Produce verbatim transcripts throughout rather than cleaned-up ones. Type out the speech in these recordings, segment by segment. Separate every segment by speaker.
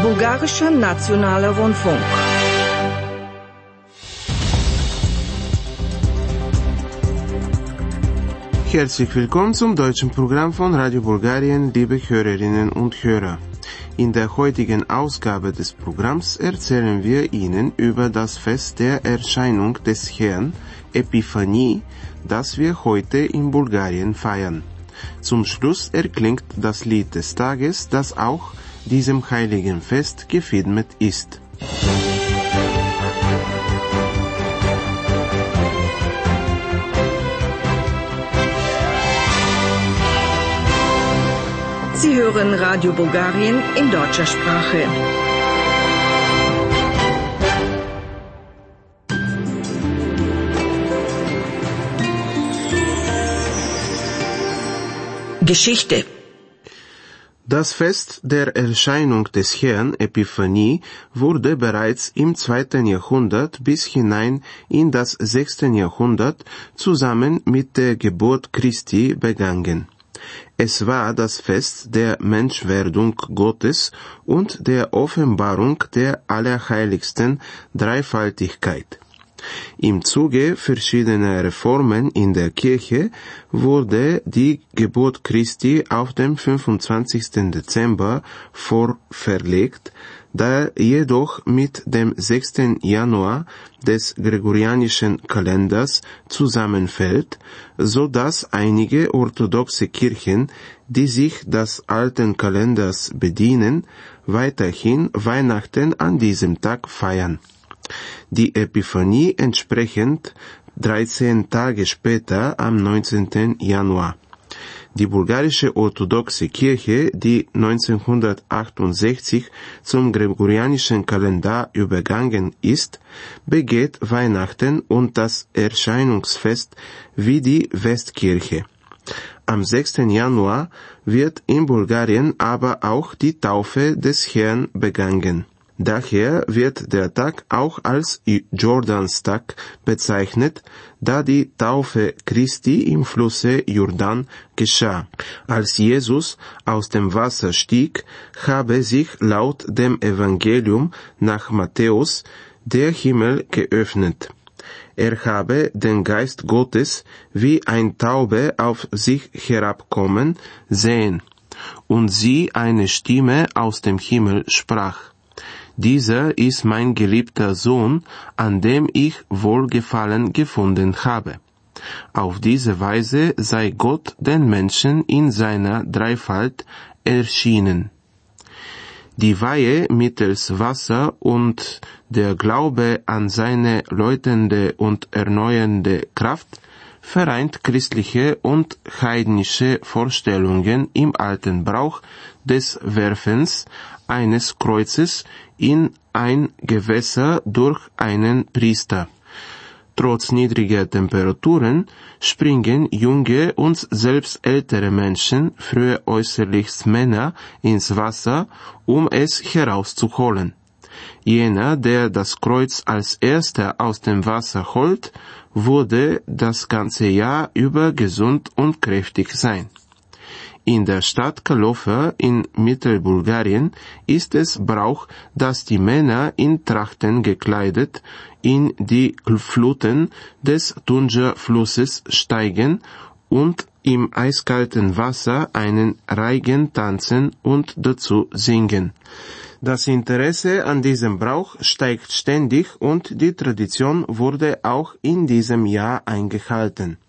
Speaker 1: Bulgarischer Nationaler Rundfunk.
Speaker 2: Herzlich willkommen zum deutschen Programm von Radio Bulgarien, liebe Hörerinnen und Hörer. In der heutigen Ausgabe des Programms erzählen wir Ihnen über das Fest der Erscheinung des Herrn, Epiphanie, das wir heute in Bulgarien feiern. Zum Schluss erklingt das Lied des Tages, das auch diesem heiligen Fest gewidmet ist.
Speaker 1: Sie hören Radio Bulgarien in deutscher Sprache. Geschichte.
Speaker 2: Das Fest der Erscheinung des Herrn, Epiphanie, wurde bereits im zweiten Jahrhundert bis hinein in das sechsten Jahrhundert zusammen mit der Geburt Christi begangen. Es war das Fest der Menschwerdung Gottes und der Offenbarung der Allerheiligsten Dreifaltigkeit. Im Zuge verschiedener Reformen in der Kirche wurde die Geburt Christi auf den fünfundzwanzigsten Dezember vorverlegt, da jedoch mit dem sechsten Januar des gregorianischen Kalenders zusammenfällt, so dass einige orthodoxe Kirchen, die sich des alten Kalenders bedienen, weiterhin Weihnachten an diesem Tag feiern. Die Epiphanie entsprechend dreizehn Tage später am neunzehnten Januar. Die bulgarische orthodoxe Kirche, die neunzehnhundertachtundsechzig zum gregorianischen Kalender übergangen ist, begeht Weihnachten und das Erscheinungsfest wie die Westkirche. Am sechsten Januar wird in Bulgarien aber auch die Taufe des Herrn begangen. Daher wird der Tag auch als Jordanstag bezeichnet, da die Taufe Christi im Flusse Jordan geschah. Als Jesus aus dem Wasser stieg, habe sich laut dem Evangelium nach Matthäus der Himmel geöffnet. Er habe den Geist Gottes wie ein Taube auf sich herabkommen sehen, und sie eine Stimme aus dem Himmel sprach: Dieser ist mein geliebter Sohn, an dem ich Wohlgefallen gefunden habe. Auf diese Weise sei Gott den Menschen in seiner Dreifalt erschienen. Die Weihe mittels Wasser und der Glaube an seine läutende und erneuernde Kraft vereint christliche und heidnische Vorstellungen im alten Brauch des Werfens eines Kreuzes in ein Gewässer durch einen Priester. Trotz niedriger Temperaturen springen junge und selbst ältere Menschen, früher äußerlichst Männer, ins Wasser, um es herauszuholen. Jener, der das Kreuz als erster aus dem Wasser holt, würde das ganze Jahr über gesund und kräftig sein. In der Stadt Kalofa in Mittelbulgarien ist es Brauch, dass die Männer in Trachten gekleidet in die Fluten des Tunja-Flusses steigen und im eiskalten Wasser einen Reigen tanzen und dazu singen. Das Interesse an diesem Brauch steigt ständig und die Tradition wurde auch in diesem Jahr eingehalten.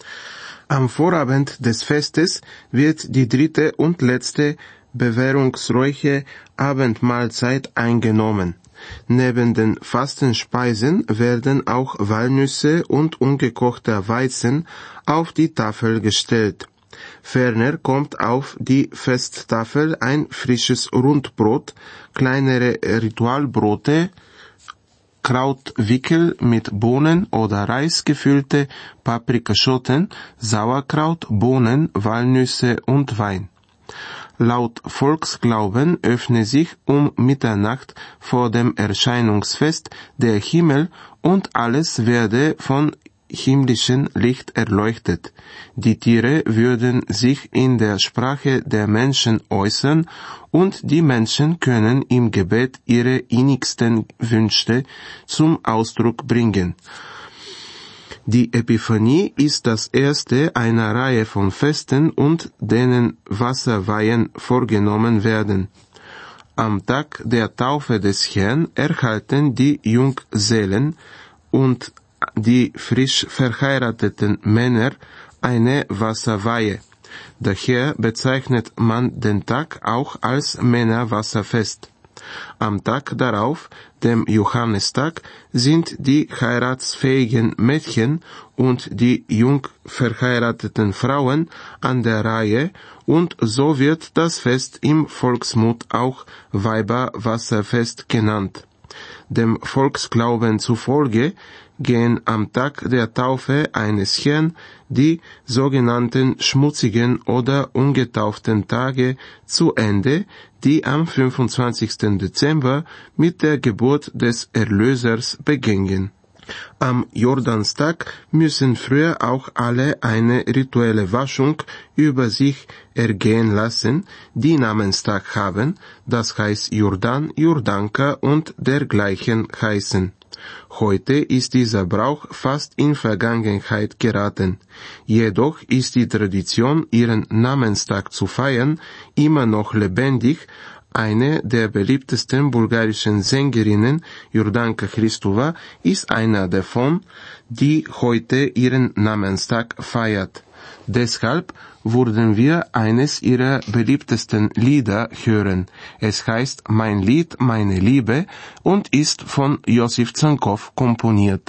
Speaker 2: Am Vorabend des Festes wird die dritte und letzte bewährungsreiche Abendmahlzeit eingenommen. Neben den Fastenspeisen werden auch Walnüsse und ungekochter Weizen auf die Tafel gestellt. Ferner kommt auf die Festtafel ein frisches Rundbrot, kleinere Ritualbrote, Krautwickel mit Bohnen oder Reis gefüllte Paprikaschoten, Sauerkraut, Bohnen, Walnüsse und Wein. Laut Volksglauben öffne sich um Mitternacht vor dem Erscheinungsfest der Himmel und alles werde von himmlischen Licht erleuchtet. Die Tiere würden sich in der Sprache der Menschen äußern und die Menschen können im Gebet ihre innigsten Wünsche zum Ausdruck bringen. Die Epiphanie ist das erste einer Reihe von Festen, und denen Wasserweihen vorgenommen werden. Am Tag der Taufe des Herrn erhalten die Junggesellen und die frisch verheirateten Männer eine Wasserweihe. Daher bezeichnet man den Tag auch als Männerwasserfest. Am Tag darauf, dem Johannistag, sind die heiratsfähigen Mädchen und die jung verheirateten Frauen an der Reihe, und so wird das Fest im Volksmund auch Weiberwasserfest genannt. Dem Volksglauben zufolge gehen am Tag der Taufe eines Herrn die sogenannten schmutzigen oder ungetauften Tage zu Ende, die am fünfundzwanzigsten Dezember mit der Geburt des Erlösers begingen. Am Jordanstag müssen früher auch alle eine rituelle Waschung über sich ergehen lassen, die Namenstag haben, das heißt Jordan, Jordanka und dergleichen heißen. Heute ist dieser Brauch fast in Vergangenheit geraten. Jedoch ist die Tradition, ihren Namenstag zu feiern, immer noch lebendig. Eine der beliebtesten bulgarischen Sängerinnen, Jordanka Christova, ist einer davon, die heute ihren Namenstag feiert. Deshalb würden wir eines ihrer beliebtesten Lieder hören. Es heißt Mein Lied, meine Liebe und ist von Josif Zankow komponiert.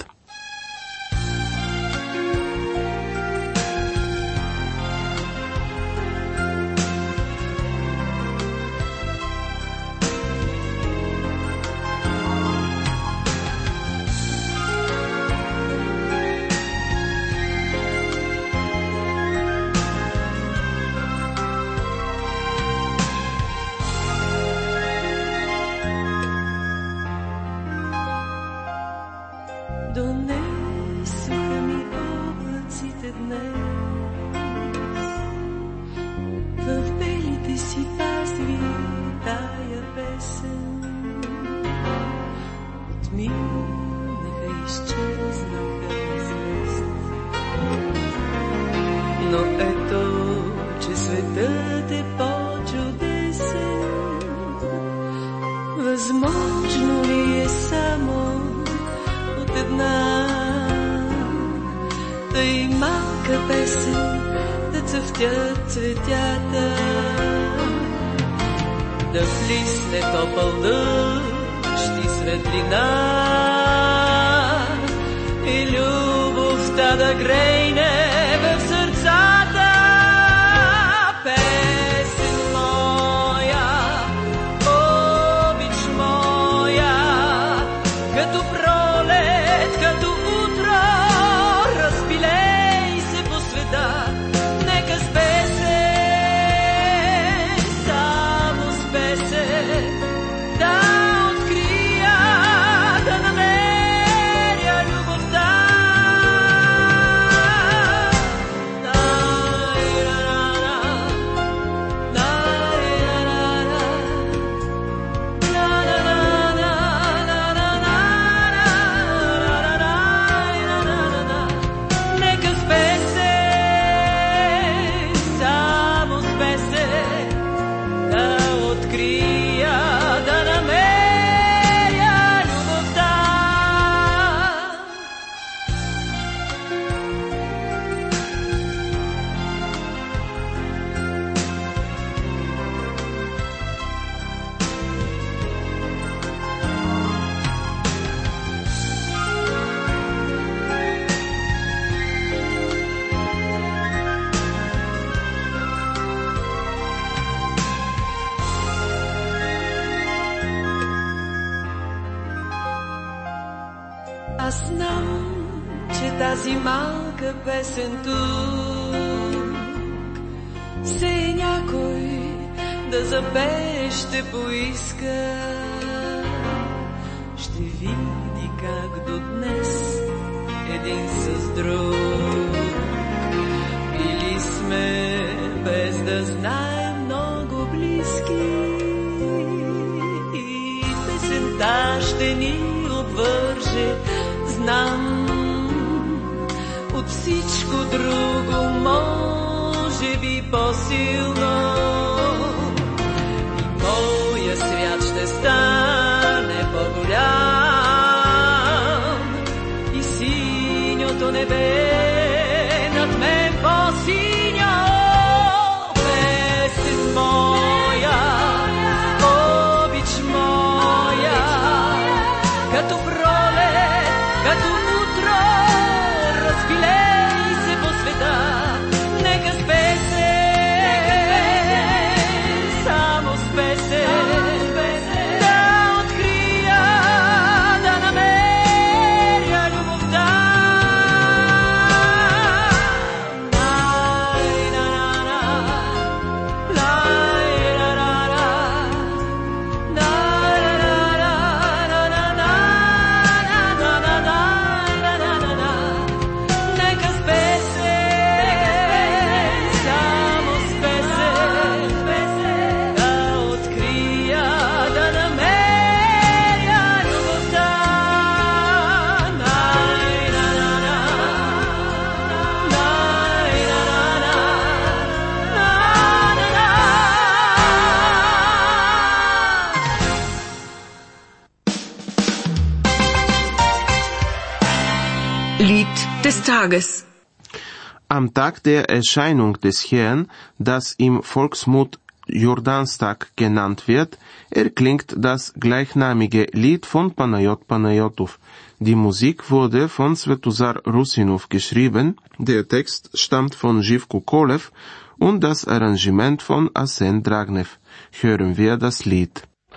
Speaker 3: Донесоха ми облаците днес, в белите си пазви тая песен. Отминаха, изчезнаха звезди, но ето, че светът е по-чудесен. Възможно ли е само една тъй малка песен да цъфтят цветята, да влисне топъл дъжд и светлина и любовта да грейне в сърцата. Песен моя, обич моя, като пролет, като утро, разпилей се по света, нека с песен, само с песен, да открия, да намеря любовта. Аз знам, че тази малка песен тук все някой да запее ще поиска. Ще види как до днес един с друг. Били сме без да знаем много близки и песента ще ни обвърже, знам, от всичко друго, може би по-силно. И моя свят ще стане по-голям и синьото небе над мен по-синьо. Песен моя, обич моя, като пролет, като утро, разпилей се по света. Нека с песен, само с песен, да открия, да намеря любовта. Лай-ла-ла-ла, лай-ла-ла-ла, ла-ла-ла-ла-ла-ла-ла-ла-ла-ла-ла. Нека с песен, само с песен, да открия, да намеря любовта. Лай-ла-ла-ла, лай-ла-ла-ла, ла-ла-ла.
Speaker 1: Lied des Tages.
Speaker 2: Am Tag der Erscheinung des Herrn, das im Volksmund Jordanstag genannt wird, erklingt das gleichnamige Lied von Panayot Panayotov. Die Musik wurde von Svetozar Rusinov geschrieben, der Text stammt von Živko Kolev und das Arrangement von Asen Dragnev. Hören wir das Lied.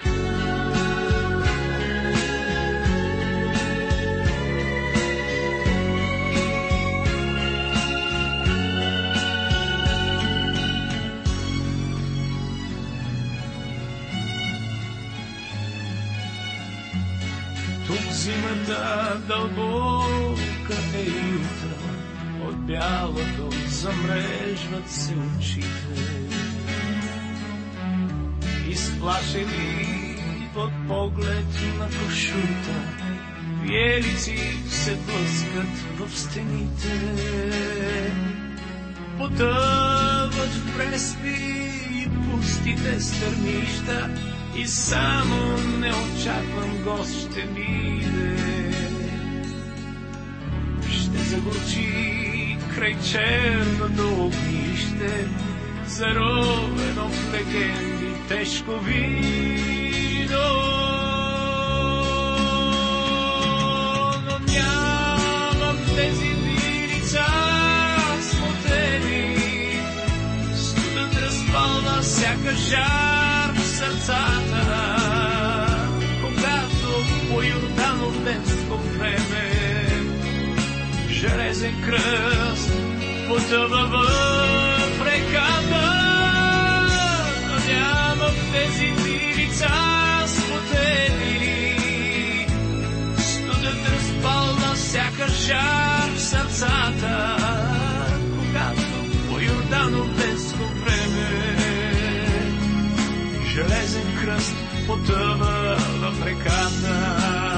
Speaker 4: Тук зимата дълбока е юта, от бялото замрежват се очите. Изплашени под поглед на кошута, виелици се блъскат в стените. Потъват в преспи и пустите стърнища, и само неочакван гост ще биде. Ще загорчи край черното огнище, заровено в легенди тежко вино. Но нямам тези вилица смутени, студът разпалва всяка жар в сърцата, когато по Йордановенско време железен кръст потъва в реката. Но няма в тези вилица спотени, студът разпалва всяка жар в сърцата, когато по Йордановенско време железен кръст потъва в реката.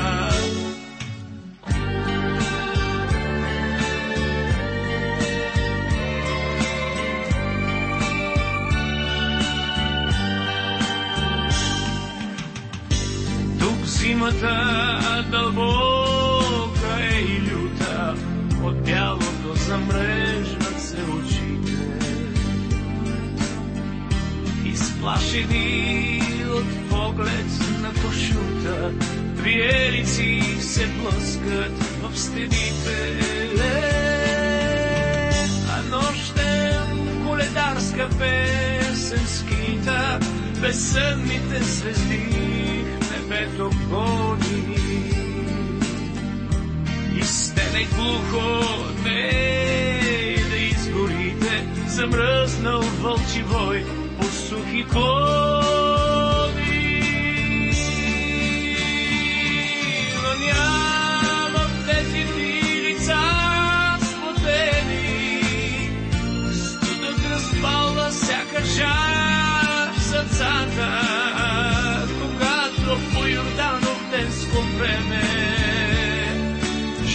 Speaker 4: Тук зимата дълбока е и люта, от бялото замрежват се очите. Изплашени от поглед на кошута, виелици се блъскат в стените. А нощем коледарска песен скита, безсънните звезди в небето гони. И стене глухо не да изгорите, замръзнал вълчи вой по сухи клони. Но няма в тези вилица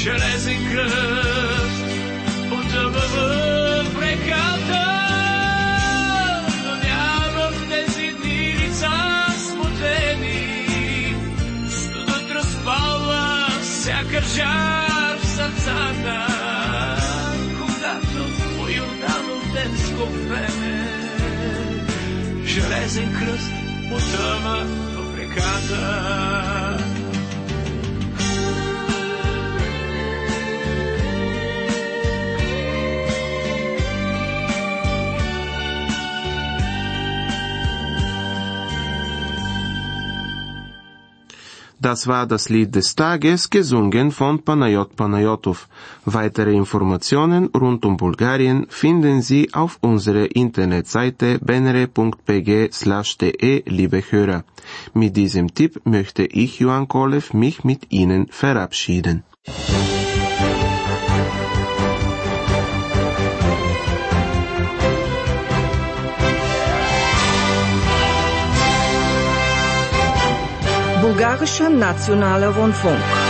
Speaker 4: железен кръст потъва в реката. Но няма в тези дни лица смутени, студът разпалва всяка жар в сърцата, когато по Йорданов детско време железен кръст потъва в реката.
Speaker 2: Das war das Lied des Tages, gesungen von Panayot Panayotov. Weitere Informationen rund um Bulgarien finden Sie auf unserer Internetseite benere punkt b g slash d e, liebe Hörer. Mit diesem Tipp möchte ich, Johann Kolev, mich mit Ihnen verabschieden.
Speaker 1: Bulgarischer Nationaler Rundfunk.